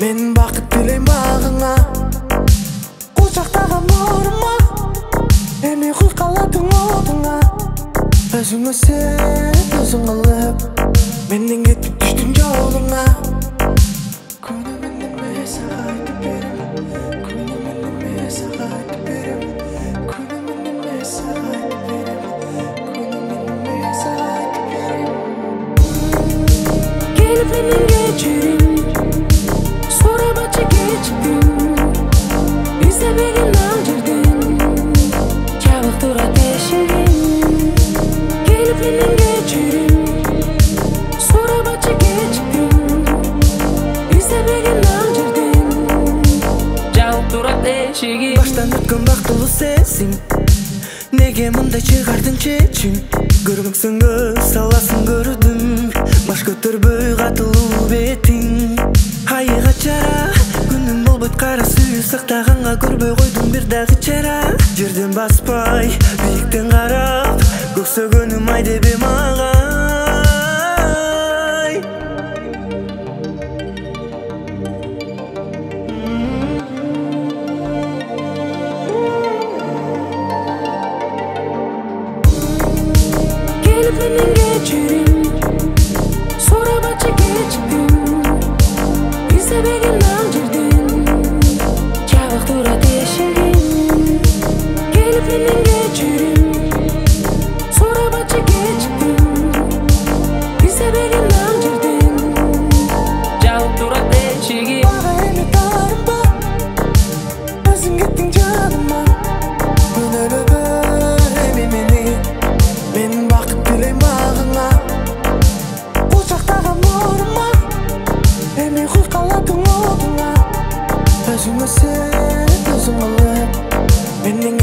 Мен бақыт тілейм бағыңа, құшақтаған нұрыма, эми құйқалатын отыңа. Өзіңе сен, өзің қылып, менден кетіп түштің жолыңа. Күнімнің мен саған айтып берем, күнімнің мен саған айтып берем, күнімнің мен саған айтып берем, күнімнің мен саған айтып берем. Келіп менен кечирим, сурап ачы кечиктим, издебеген ал жерден жабык турат эшигим. Келип менен кечирим, сурап ачы кечиктим, издебеген ал жерден жабык турат эшигим. Баштан өткөн бактылуу сенсиң, неге мындай чыгардың чечим? Көрмөксүң көз саласың көрдүм, баш көтөрбөй катылуу бетиң. Айыга чара, күнүм болбойт кара сүйүү сактаганга, көрбөй койдум бир дагы чара. Жерден баспай, бийиктен карап, көксөгөнүм ай дебе мага. Келип менен кечирим, сурап ачы кечиктим, издебеген ал жерден жабык турат эшигим. Келип менен кечирим, сурап ачы кечиктим, издебеген ал жерден жабык турат эшигим. Бага эми тарымба, өзүң кеттиң жаныма. Күнөөлөгөр эми мени, мен бакыт тілейм бағыңа, құшақтаған нұрыма, эми құйқалатын отыңа. Өзіңе сен, өзің қылып, менден